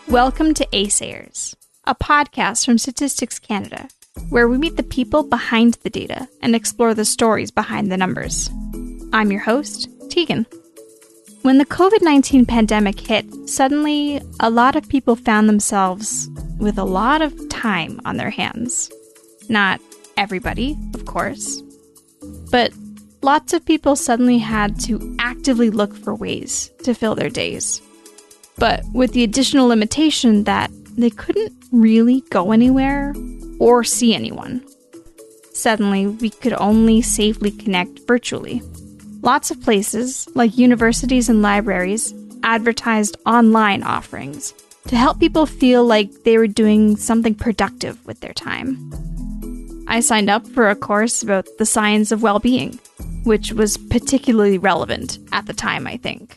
Welcome to Assayers, a podcast from Statistics Canada, where we meet the people behind the data and explore the stories behind the numbers. I'm your host, Tegan. When the COVID-19 pandemic hit, suddenly a lot of people found themselves with a lot of time on their hands. Not everybody, of course, but lots of people suddenly had to actively look for ways to fill their days. But with the additional limitation that they couldn't really go anywhere or see anyone. Suddenly, we could only safely connect virtually. Lots of places, like universities and libraries, advertised online offerings to help people feel like they were doing something productive with their time. I signed up for a course about the science of well-being, which was particularly relevant at the time, I think.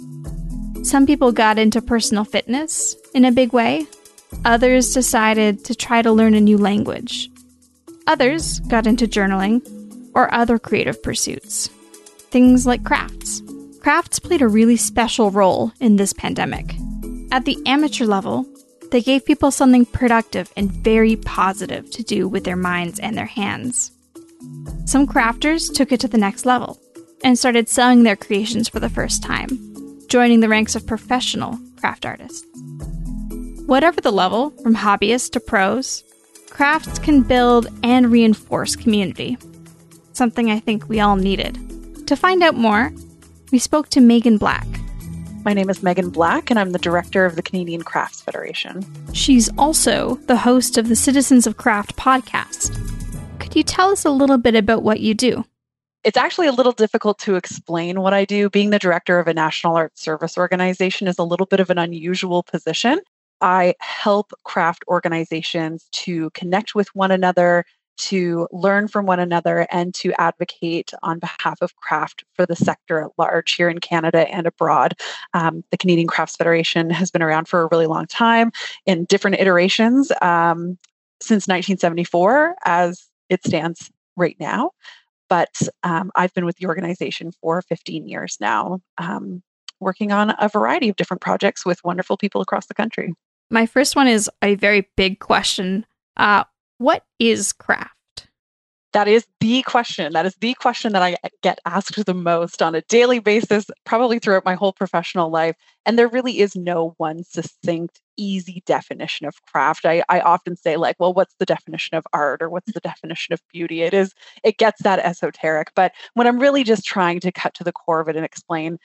Some people got into personal fitness in a big way. Others decided to try to learn a new language. Others got into journaling or other creative pursuits. Things like crafts. Crafts played a really special role in this pandemic. At the amateur level, they gave people something productive and very positive to do with their minds and their hands. Some crafters took it to the next level and started selling their creations for the first time, joining the ranks of professional craft artists. Whatever the level, from hobbyists to pros, crafts can build and reinforce community, something I think we all needed. To find out more, we spoke to Megan Black. My name is Megan Black, and I'm the director of the Canadian Crafts Federation. She's also the host of the Citizens of Craft podcast. Could you tell us a little bit about what you do? It's actually a little difficult to explain what I do. Being the director of a National Arts Service organization is a little bit of an unusual position. I help craft organizations to connect with one another, to learn from one another, and to advocate on behalf of craft for the sector at large here in Canada and abroad. The Canadian Crafts Federation has been around for a really long time in different iterations since 1974 as it stands right now. But I've been with the organization for 15 years now, working on a variety of different projects with wonderful people across the country. My first one is a very big question. What is craft? That is the question. That is the question that I get asked the most on a daily basis, probably throughout my whole professional life. And there really is no one succinct, easy definition of craft. I often say, like, well, what's the definition of art, or what's the definition of beauty? It gets that esoteric. But when I'm really just trying to cut to the core of it and explain,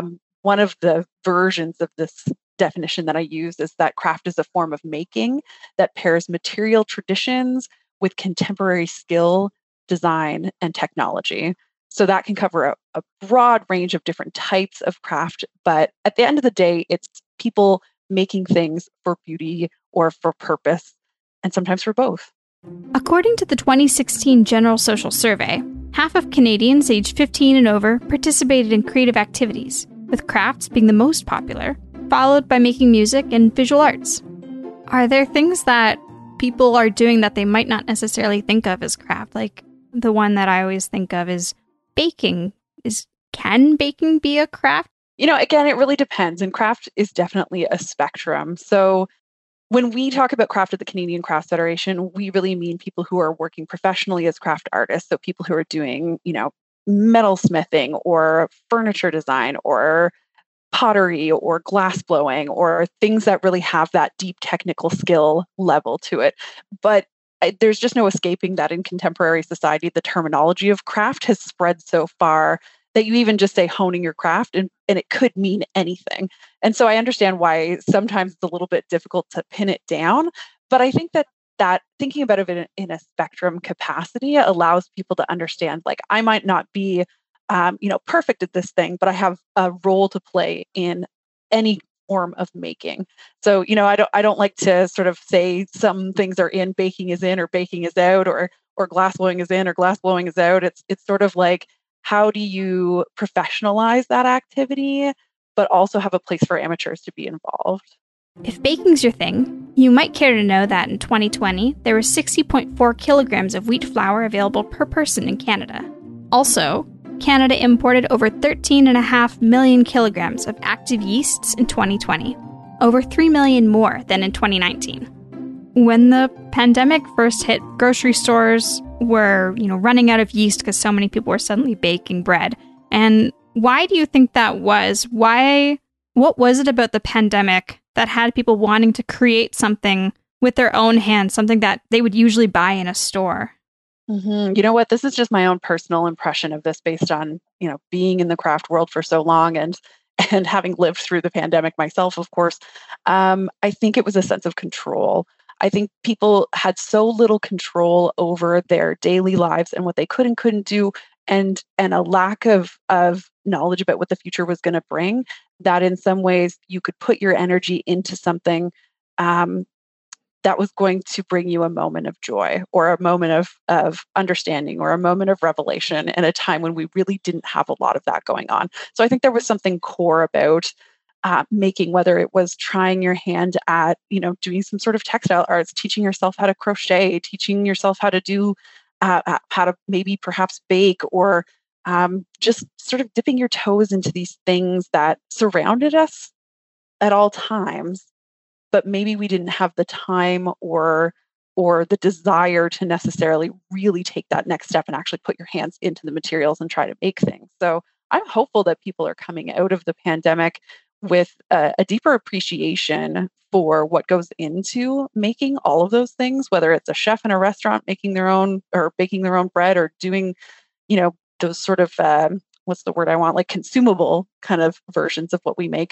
one of the versions of this definition that I use is that craft is a form of making that pairs material traditions with contemporary skill, design, and technology. So that can cover a broad range of different types of craft. But at the end of the day, it's people making things for beauty or for purpose, and sometimes for both. According to the 2016 General Social Survey, half of Canadians aged 15 and over participated in creative activities, with crafts being the most popular, followed by making music and visual arts. Are there things that people are doing that they might not necessarily think of as craft? Like the one that I always think of is baking. Can baking be a craft? Again, it really depends. And craft is definitely a spectrum. So when we talk about craft at the Canadian Crafts Federation, we really mean people who are working professionally as craft artists. So people who are doing, metal smithing or furniture design or pottery or glass blowing or things that really have that deep technical skill level to it. But there's just no escaping that in contemporary society, the terminology of craft has spread so far that you even just say honing your craft and it could mean anything. And so I understand why sometimes it's a little bit difficult to pin it down. But I think that thinking about it in a spectrum capacity allows people to understand, like, I might not be perfect at this thing, but I have a role to play in any form of making. So, I don't like to sort of say some things are in, baking is in, or baking is out, or glass blowing is in, or glass blowing is out. It's sort of like, how do you professionalize that activity, but also have a place for amateurs to be involved? If baking's your thing, you might care to know that in 2020, there were 60.4 kilograms of wheat flour available per person in Canada. Also, Canada imported over 13.5 million kilograms of active yeasts in 2020. over 3 million more than in 2019. When the pandemic first hit, grocery stores were, running out of yeast because so many people were suddenly baking bread. And why do you think that was? What was it about the pandemic that had people wanting to create something with their own hands, something that they would usually buy in a store? Mm-hmm. You know what? This is just my own personal impression of this based on, being in the craft world for so long and having lived through the pandemic myself, of course. I think it was a sense of control. I think people had so little control over their daily lives and what they could and couldn't do, and a lack of knowledge about what the future was going to bring, that in some ways you could put your energy into something that was going to bring you a moment of joy or a moment of understanding or a moment of revelation in a time when we really didn't have a lot of that going on. So I think there was something core about making, whether it was trying your hand at, doing some sort of textile arts, teaching yourself how to crochet, teaching yourself how to do, how to maybe perhaps bake, or just sort of dipping your toes into these things that surrounded us at all times, but maybe we didn't have the time or the desire to necessarily really take that next step and actually put your hands into the materials and try to make things. So I'm hopeful that people are coming out of the pandemic with a deeper appreciation for what goes into making all of those things, whether it's a chef in a restaurant making their own or baking their own bread, or doing, those sort of, what's the word I want, like consumable kind of versions of what we make,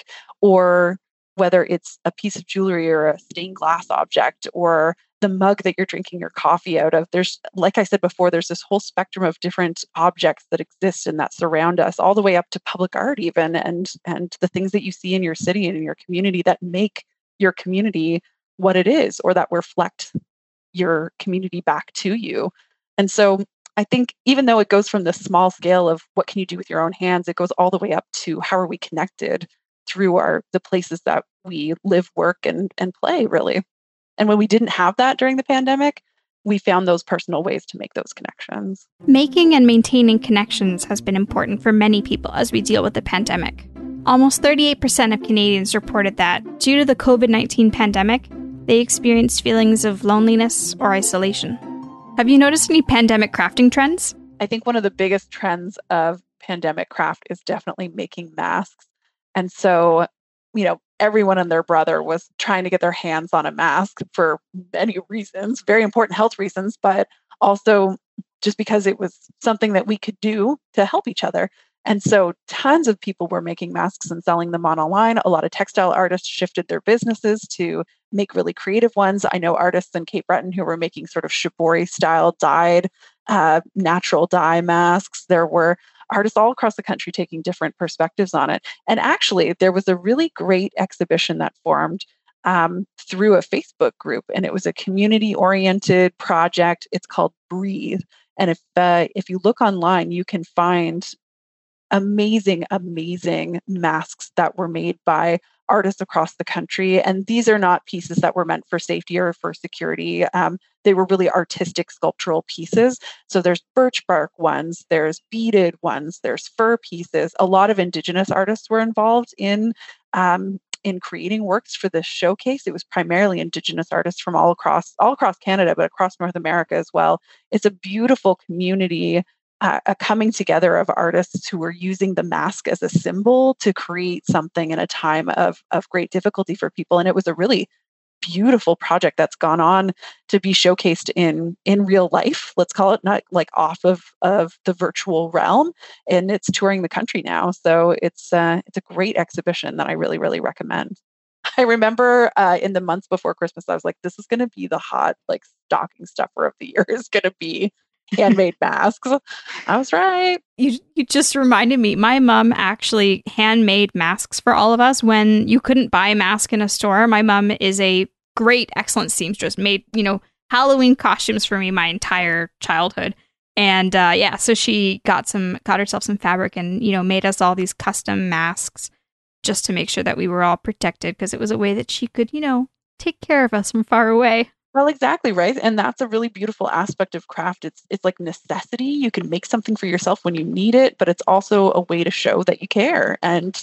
or whether it's a piece of jewelry or a stained glass object or the mug that you're drinking your coffee out of. There's, like I said before, there's this whole spectrum of different objects that exist and that surround us, all the way up to public art even, and the things that you see in your city and in your community that make your community what it is, or that reflect your community back to you. And so I think even though it goes from the small scale of what can you do with your own hands, it goes all the way up to how are we connected through the places that we live, work, and play, really. And when we didn't have that during the pandemic, we found those personal ways to make those connections. Making and maintaining connections has been important for many people as we deal with the pandemic. Almost 38% of Canadians reported that, due to the COVID-19 pandemic, they experienced feelings of loneliness or isolation. Have you noticed any pandemic crafting trends? I think one of the biggest trends of pandemic craft is definitely making masks. And so, everyone and their brother was trying to get their hands on a mask for many reasons, very important health reasons, but also just because it was something that we could do to help each other. And so tons of people were making masks and selling them online. A lot of textile artists shifted their businesses to make really creative ones. I know artists in Cape Breton who were making sort of shibori style dyed, natural dye masks. There were artists all across the country taking different perspectives on it. And actually, there was a really great exhibition that formed through a Facebook group, and it was a community-oriented project. It's called Breathe. And if you look online, you can find amazing masks that were made by artists across the country. And these are not pieces that were meant for safety or for security. They were really artistic sculptural pieces. So there's birch bark ones, there's beaded ones, there's fur pieces. A lot of Indigenous artists were involved in creating works for this showcase. It was primarily Indigenous artists from all across Canada, but across North America as well. It's a beautiful community, a coming together of artists who were using the mask as a symbol to create something in a time of great difficulty for people. And it was a really beautiful project that's gone on to be showcased in real life, let's call it, not like off of the virtual realm. And it's touring the country now. So it's a great exhibition that I really, really recommend. I remember in the months before Christmas, I was like, this is going to be the hot stocking stuffer of the year, is going to be handmade masks. I was right. You just reminded me. My mom actually handmade masks for all of us when you couldn't buy a mask in a store. My mom is a great, excellent seamstress, made, Halloween costumes for me my entire childhood. And so she got herself some fabric and, made us all these custom masks just to make sure that we were all protected, because it was a way that she could, take care of us from far away. Well, exactly, right. And that's a really beautiful aspect of craft. It's like necessity. You can make something for yourself when you need it, but it's also a way to show that you care. And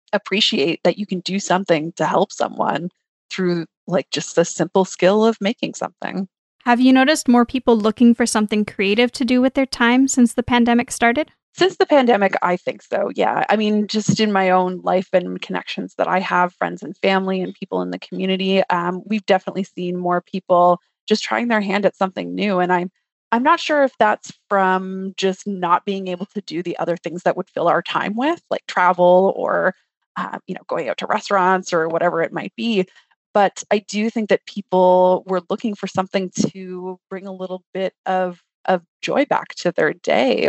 appreciate that you can do something to help someone through like just the simple skill of making something. Have you noticed more people looking for something creative to do with their time since the pandemic started? Since the pandemic, I think so. Yeah. I mean, just in my own life and connections that I have, friends and family and people in the community, we've definitely seen more people just trying their hand at something new. And I'm not sure if that's from just not being able to do the other things that would fill our time with, like travel or going out to restaurants or whatever it might be. But I do think that people were looking for something to bring a little bit of joy back to their day,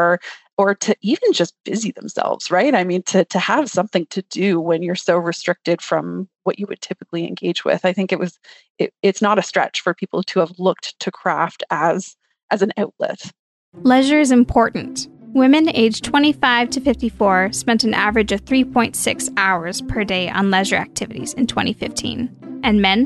or to even just busy themselves, right? I mean, to have something to do when you're so restricted from what you would typically engage with. I think it's not a stretch for people to have looked to craft as an outlet. Leisure is important. Women aged 25 to 54 spent an average of 3.6 hours per day on leisure activities in 2015, and men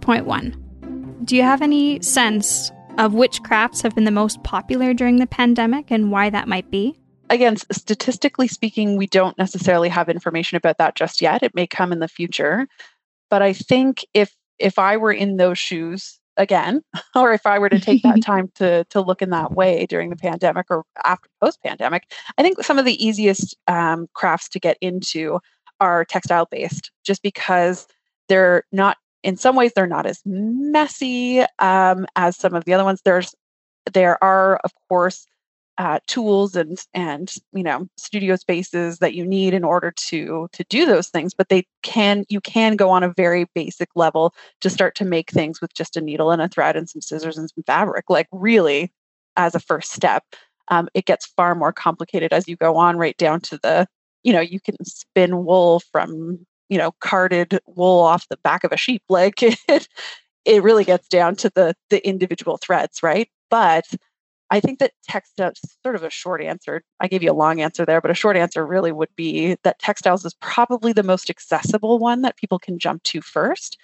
4.1. Do you have any sense of which crafts have been the most popular during the pandemic and why that might be? Again, statistically speaking, we don't necessarily have information about that just yet. It may come in the future. But I think if I were in those shoes again, or if I were to take that time to look in that way during the pandemic or after post-pandemic, I think some of the easiest crafts to get into are textile based, just because they're not, in some ways, they're not as messy as some of the other ones. There are, of course, tools and studio spaces that you need in order to do those things, but you can go on a very basic level to start to make things with just a needle and a thread and some scissors and some fabric, like really as a first step. It gets far more complicated as you go on, right down to the you can spin wool from carded wool off the back of a sheep. Like it really gets down to the individual threads, right? But I think that textiles, sort of a short answer, I gave you a long answer there, but a short answer really would be that textiles is probably the most accessible one that people can jump to first.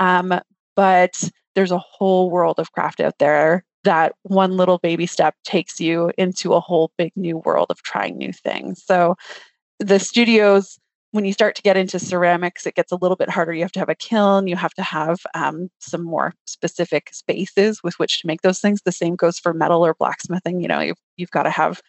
But there's a whole world of craft out there that one little baby step takes you into a whole big new world of trying new things. So the studios, when you start to get into ceramics, it gets a little bit harder. You have to have a kiln. You have to have some more specific spaces with which to make those things. The same goes for metal or blacksmithing. You've got to have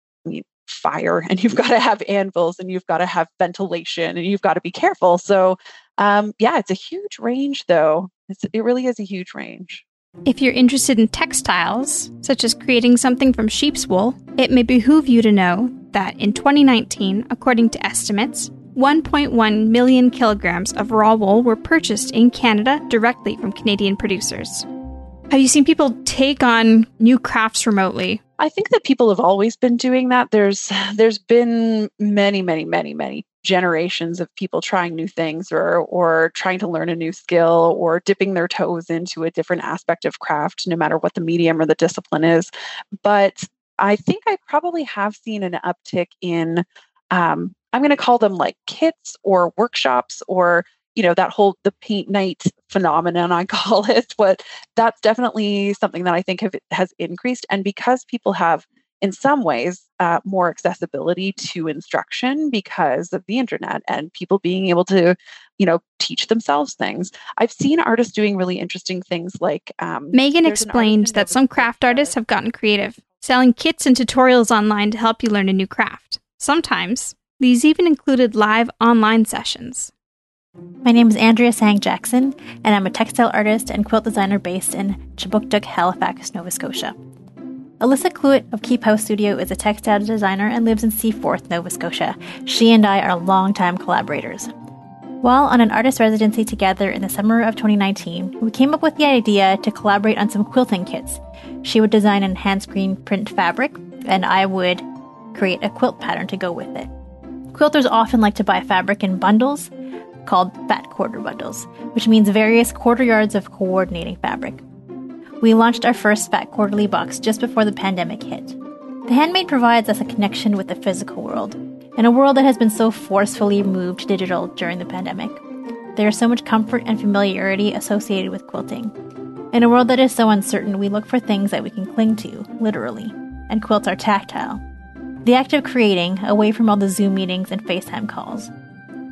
fire, and you've got to have anvils, and you've got to have ventilation, and you've got to be careful. So it's a huge range, though. It really is a huge range. If you're interested in textiles, such as creating something from sheep's wool, it may behoove you to know that in 2019, according to estimates, 1.1 million kilograms of raw wool were purchased in Canada directly from Canadian producers. Have you seen people take on new crafts remotely? I think that people have always been doing that. There's been many generations of people trying new things or trying to learn a new skill or dipping their toes into a different aspect of craft, no matter what the medium or the discipline is. But I think I probably have seen an uptick in I'm going to call them like kits or workshops, or the paint night phenomenon, I call it. But that's definitely something that I think has increased. And because people have, in some ways, more accessibility to instruction because of the internet and people being able to, teach themselves things. I've seen artists doing really interesting things like... Megan explained that some craft artists have gotten creative, selling kits and tutorials online to help you learn a new craft. Sometimes these even included live online sessions. My name is Andrea Sang-Jackson, and I'm a textile artist and quilt designer based in Kjipuktuk, Halifax, Nova Scotia. Alyssa Cluett of Keep House Studio is a textile designer and lives in Seaforth, Nova Scotia. She and I are longtime collaborators. While on an artist residency together in the summer of 2019, we came up with the idea to collaborate on some quilting kits. She would design an hand-screen print fabric, and I would create a quilt pattern to go with it. Quilters often like to buy fabric in bundles called fat quarter bundles, which means various quarter yards of coordinating fabric. We launched our first fat quarterly box just before the pandemic hit. The handmade provides us a connection with the physical world, in a world that has been so forcefully moved digital during the pandemic. There is so much comfort and familiarity associated with quilting. In a world that is so uncertain, we look for things that we can cling to, literally, and quilts are tactile. The act of creating, away from all the Zoom meetings and FaceTime calls.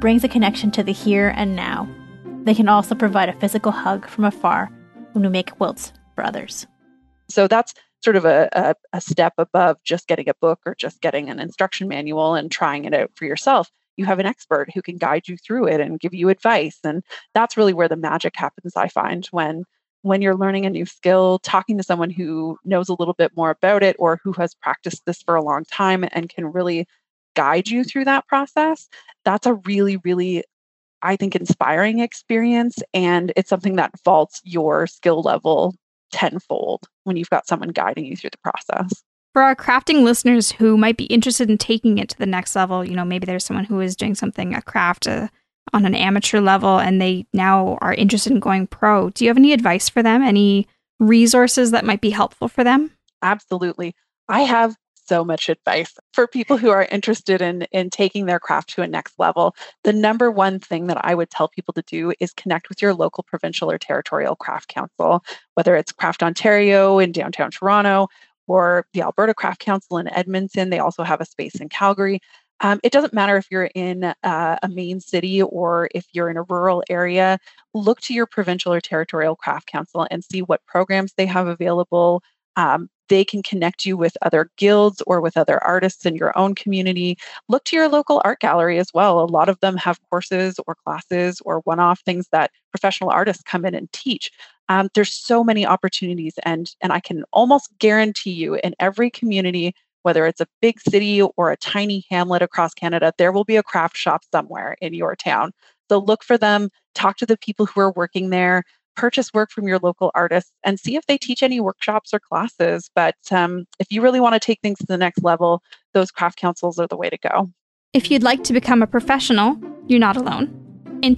brings a connection to the here and now. They can also provide a physical hug from afar when we make quilts for others. So that's sort of a step above just getting a book or just getting an instruction manual and trying it out for yourself. You have an expert who can guide you through it and give you advice. And that's really where the magic happens, I find, when you're learning a new skill, talking to someone who knows a little bit more about it or who has practiced this for a long time and can really guide you through that process. That's a really, really, I think, inspiring experience. And it's something that vaults your skill level tenfold when you've got someone guiding you through the process. For our crafting listeners who might be interested in taking it to the next level, maybe there's someone who is doing something, a craft on an amateur level, and they now are interested in going pro. Do you have any advice for them? Any resources that might be helpful for them? Absolutely. I have so much advice for people who are interested in taking their craft to a next level. The number one thing that I would tell people to do is connect with your local provincial or territorial craft council, whether it's Craft Ontario in downtown Toronto or the Alberta Craft Council in Edmonton. They also have a space in Calgary. It doesn't matter if you're in a main city or if you're in a rural area. Look to your provincial or territorial craft council and see what programs they have available. They can connect you with other guilds or with other artists in your own community. Look to your local art gallery as well. A lot of them have courses or classes or one-off things that professional artists come in and teach. There's so many opportunities, and I can almost guarantee you in every community, whether it's a big city or a tiny hamlet across Canada, there will be a craft shop somewhere in your town. So look for them, talk to the people who are working there, purchase work from your local artists, and see if they teach any workshops or classes. But if you really want to take things to the next level, those craft councils are the way to go. If you'd like to become a professional, you're not alone. In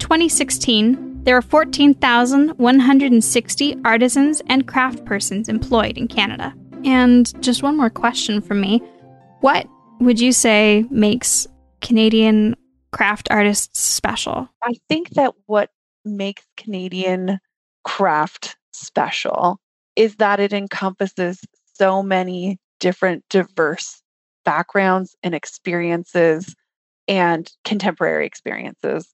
2016, there were 14,160 artisans and craft persons employed in Canada. And just one more question from me. What would you say makes Canadian craft artists special? I think that what makes Canadian craft special is that it encompasses so many different diverse backgrounds and experiences and contemporary experiences.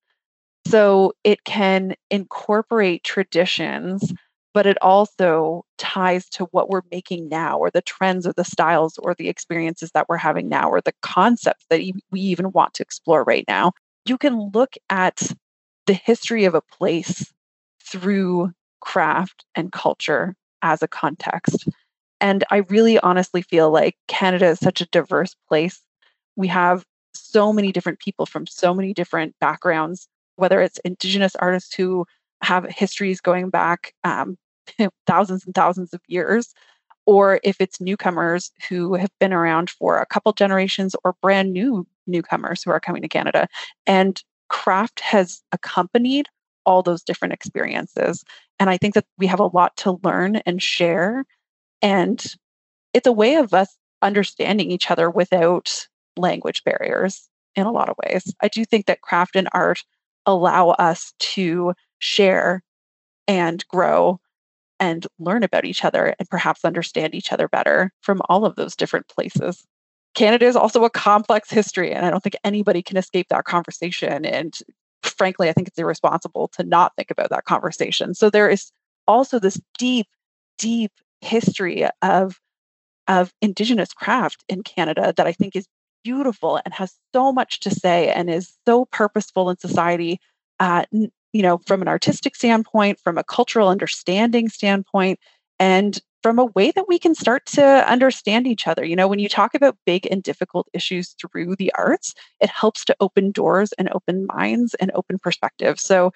So it can incorporate traditions, but it also ties to what we're making now, or the trends or the styles or the experiences that we're having now, or the concepts that we even want to explore right now. You can look at the history of a place through craft and culture as a context. And I really honestly feel like Canada is such a diverse place. We have so many different people from so many different backgrounds, whether it's Indigenous artists who have histories going back thousands and thousands of years, or if it's newcomers who have been around for a couple generations, or brand new newcomers who are coming to Canada. And craft has accompanied all those different experiences. And I think that we have a lot to learn and share. And it's a way of us understanding each other without language barriers in a lot of ways. I do think that craft and art allow us to share and grow and learn about each other and perhaps understand each other better from all of those different places. Canada is also a complex history, and I don't think anybody can escape that conversation. And frankly, I think it's irresponsible to not think about that conversation. So there is also this deep, deep history of Indigenous craft in Canada that I think is beautiful and has so much to say and is so purposeful in society, from an artistic standpoint, from a cultural understanding standpoint, and from a way that we can start to understand each other. When you talk about big and difficult issues through the arts, it helps to open doors and open minds and open perspectives. So,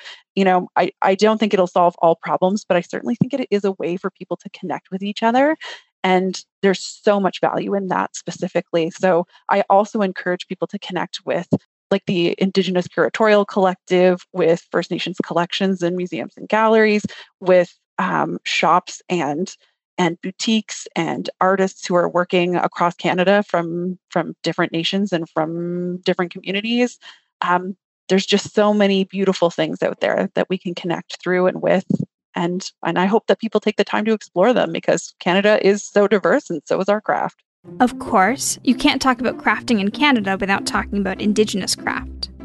I don't think it'll solve all problems, but I certainly think it is a way for people to connect with each other. And there's so much value in that specifically. So I also encourage people to connect with like the Indigenous Curatorial Collective, with First Nations collections and museums and galleries, with shops and boutiques and artists who are working across Canada from different nations and from different communities. There's just so many beautiful things out there that we can connect through and with. And I hope that people take the time to explore them, because Canada is so diverse and so is our craft. Of course, you can't talk about crafting in Canada without talking about Indigenous craft.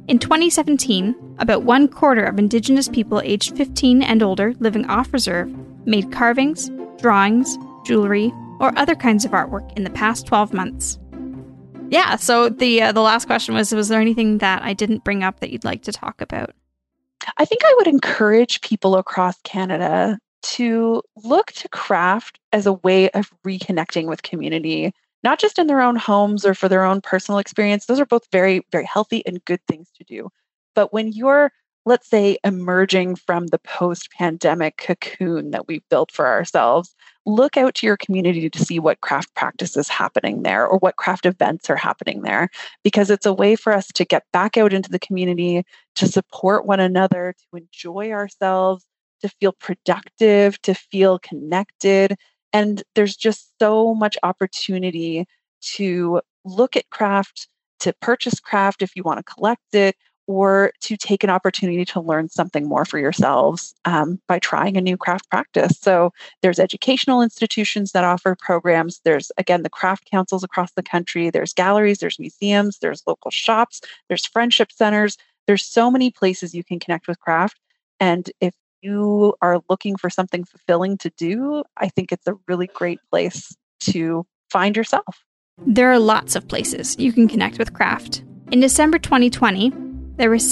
In 2017, about 1/4 of Indigenous people aged 15 and older living off reserve made carvings, drawings, jewelry, or other kinds of artwork in the past 12 months. Yeah, so the last question was there anything that I didn't bring up that you'd like to talk about? I think I would encourage people across Canada to look to craft as a way of reconnecting with community, not just in their own homes or for their own personal experience. Those are both very, very healthy and good things to do. But when you're, let's say, emerging from the post-pandemic cocoon that we've built for ourselves, look out to your community to see what craft practice is happening there or what craft events are happening there, because it's a way for us to get back out into the community, to support one another, to enjoy ourselves, to feel productive, to feel connected. And there's just so much opportunity to look at craft, to purchase craft if you want to collect it, or to take an opportunity to learn something more for yourselves by trying a new craft practice. So there's educational institutions that offer programs. There's, again, the craft councils across the country. There's galleries, there's museums, there's local shops, there's friendship centers. There's so many places you can connect with craft. And if you are looking for something fulfilling to do, I think it's a really great place to find yourself. There are lots of places you can connect with craft. In December 2020, there were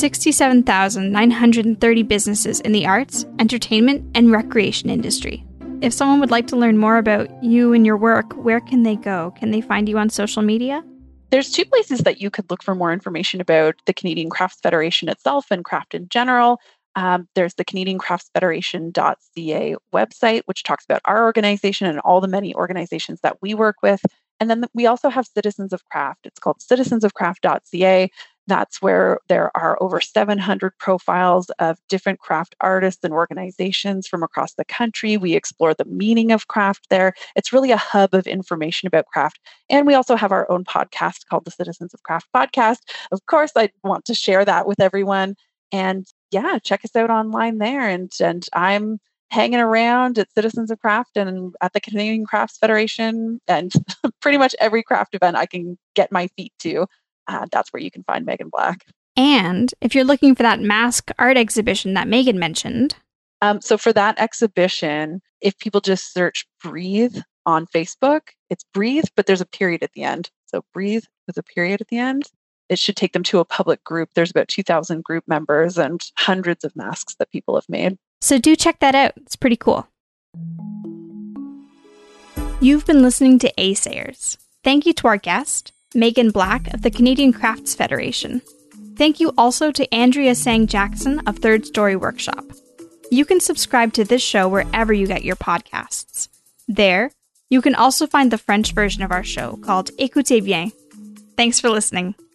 67,930 businesses in the arts, entertainment, and recreation industry. If someone would like to learn more about you and your work, where can they go? Can they find you on social media? There's two places that you could look for more information about the Canadian Crafts Federation itself and craft in general. There's the CanadianCraftsFederation.ca website, which talks about our organization and all the many organizations that we work with. And then we also have Citizens of Craft. It's called citizensofcraft.ca. That's where there are over 700 profiles of different craft artists and organizations from across the country. We explore the meaning of craft there. It's really a hub of information about craft. And we also have our own podcast called the Citizens of Craft Podcast. Of course, I want to share that with everyone. And yeah, check us out online there. And I'm hanging around at Citizens of Craft and at the Canadian Crafts Federation and pretty much every craft event I can get my feet to. That's where you can find Megan Black. And if you're looking for that mask art exhibition that Megan mentioned. So for that exhibition, if people just search Breathe on Facebook, it's Breathe, but there's a period at the end. So Breathe with a period at the end. It should take them to a public group. There's about 2,000 group members and hundreds of masks that people have made. So do check that out. It's pretty cool. You've been listening to Assayers. Thank you to our guest, Megan Black of the Canadian Crafts Federation. Thank you also to Andrea Sang-Jackson of Third Story Workshop. You can subscribe to this show wherever you get your podcasts. There, you can also find the French version of our show called Écoutez bien. Thanks for listening.